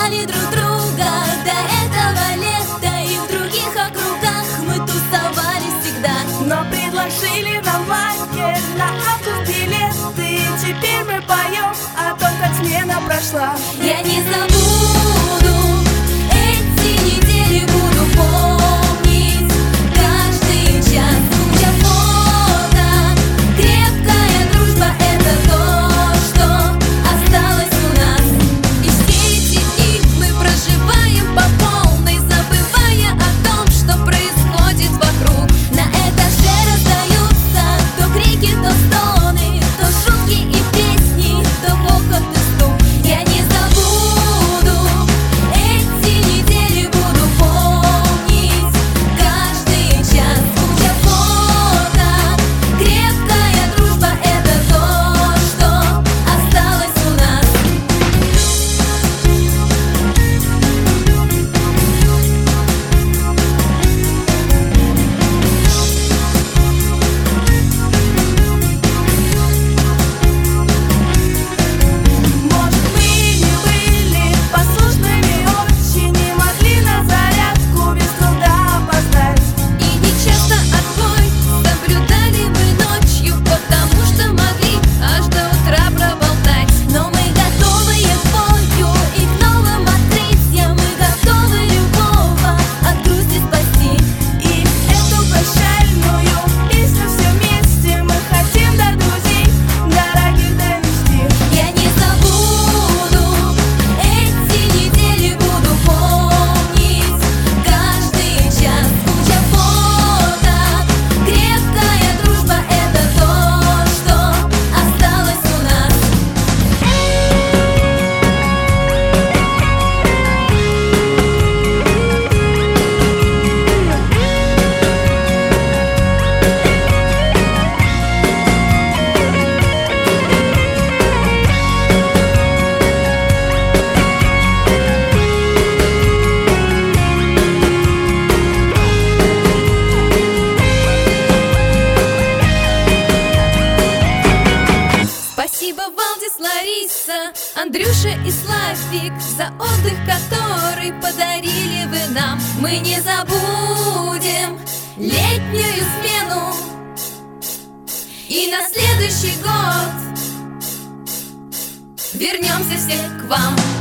ждали друг друга до этого лета, и в других округах мы тусовались всегда. Но предложили нам лагерь на август билеты, и теперь мы поем о том, как смена прошла. Я не забуду эти недели, буду помнить каждый час. Куча фото, крепкая дружба — это то, что осталось у нас. И все эти дни мы проживаем по полной, забывая о том, что происходит вокруг. На этаже раздаются то крики, то стоны, то шутки и песни, то хохот и стук. Я не забуду эти недели, буду помнить каждый час. Куча фото, крепкая дружба — это то, что осталось у нас. Может, мы не были послушными очень, не могли на зарядку без труда опоздать. И нечасто отбой соблюдали мы ночью, потому что могли аж до утра проболтать. Но мы готовые к бою и к новым открытиям, мы готовы любого от грусти спасти. И эту прощальную песню все вместе мы хотим до друзей дорогих донести. Я не забуду эти недели, буду помнить каждый час. Куча фото, крепкая дружба — это то, что осталось у нас. Спасибо, Валдис, Лариса, Андрюша и Славик, за отдых, который подарили вы нам. Мы не забудем летнюю смену, и на следующий год вернемся все к вам.